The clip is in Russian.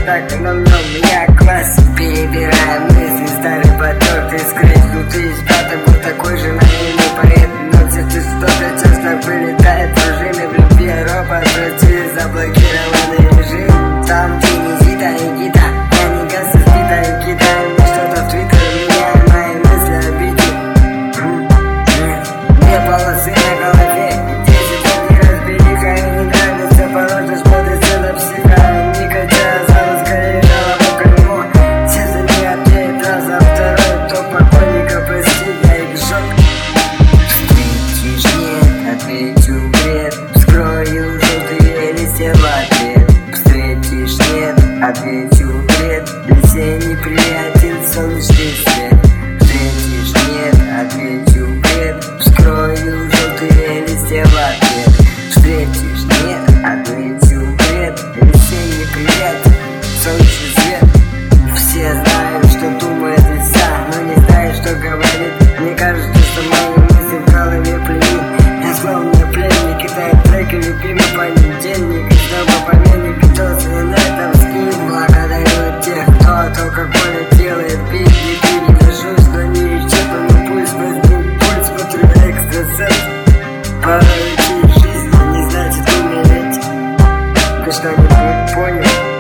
так на нем я классик. Перебирая мысли, старый потертый скрыть. Внутри спрятан был такой же наивный поэт. Но где-то что-то часто вылетает в режиме. В любви робот пройти заблокированный режим. Там ты не Зита и Гита, я не Ганса сбита и кидаю мне что-то в твиттер, меняя мои мысли о бите. Две полосы на голове, 10 не разбериха, и не нравится порой, смотрится на психоника. Зала скорее жалоба клеймо, сердце не ответит раз за второй. То покойника прости, я и шок. Встретишь нет, отвечу бред, вскрою желтые листья в ответ. Встретишь нет, отвечу бред, весенний приятен солнечный свет. Встретишь нет, отвечу бред, вскрою желтые листья в ответ. Встретишь нет, отвечу бред, весенний приятен солнечный свет. Все знают, что думает лица, но не знают, что говорит. Мне кажется, что мои мысли в голове плюют. Я словно пленник, кидает треки любимый понедельник. И снова помельник питался на этом скин. Благодарю тех, кто только больно делает бит. Не дожусь, но не исчерпанный пульс. Возьму пульс, смотрю экстрасенс. Порой идти в жизни не значит умереть. Ты что-нибудь понял?